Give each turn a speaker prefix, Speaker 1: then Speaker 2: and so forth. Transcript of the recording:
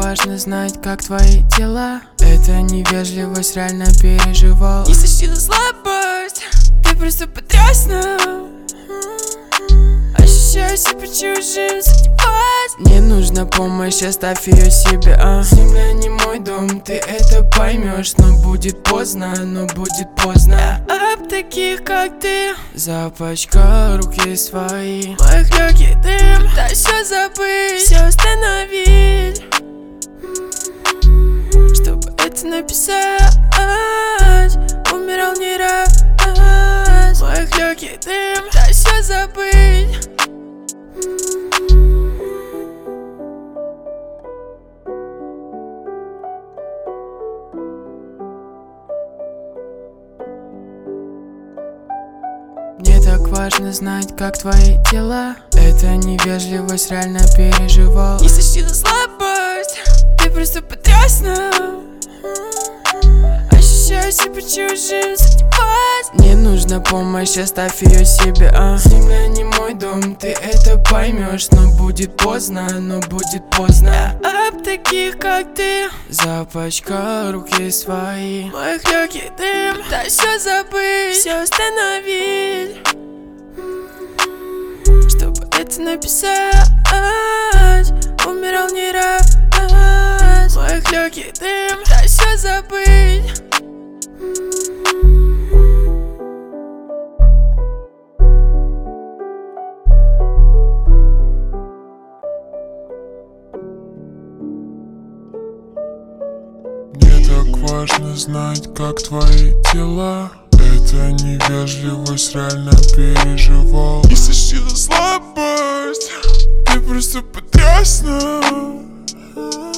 Speaker 1: важно знать, как твои дела. Это невежливость, реально переживал.
Speaker 2: Не сочти за слабость, ты просто потрясна. Ощущаю себя чужим, задевать.
Speaker 1: Не нужна помощь, оставь ее себе, Земля не мой дом, ты это поймешь. Но будет поздно,
Speaker 2: Об таких, как ты,
Speaker 1: запачкал руки свои.
Speaker 2: моих легких дым. Пытаюсь все забыть, все остановить, чтобы это написать. Умирал не раз, моих легких дым. Пытаюсь все забыть.
Speaker 1: Мне так важно знать, как твои дела. Это невежливость, реально переживал.
Speaker 2: Не сочти за слабость, ты просто потрясна. Ощущаю себя чужим, задевать.
Speaker 1: Не нужна помощь, оставь ее себе, Земля не мой дом, ты это поймешь. Но будет поздно,
Speaker 2: Об таких, как ты,
Speaker 1: запачкал руки свои.
Speaker 2: моих легких дым. Пытаюсь все забыть, все остановить, чтобы это написать. Умирал не раз, моих легких дым. Пытаюсь все забыть.
Speaker 3: Мне так важно знать, как твои дела. Это невежливость, реально переживал. Не сочти за слабость, ты просто потрясна.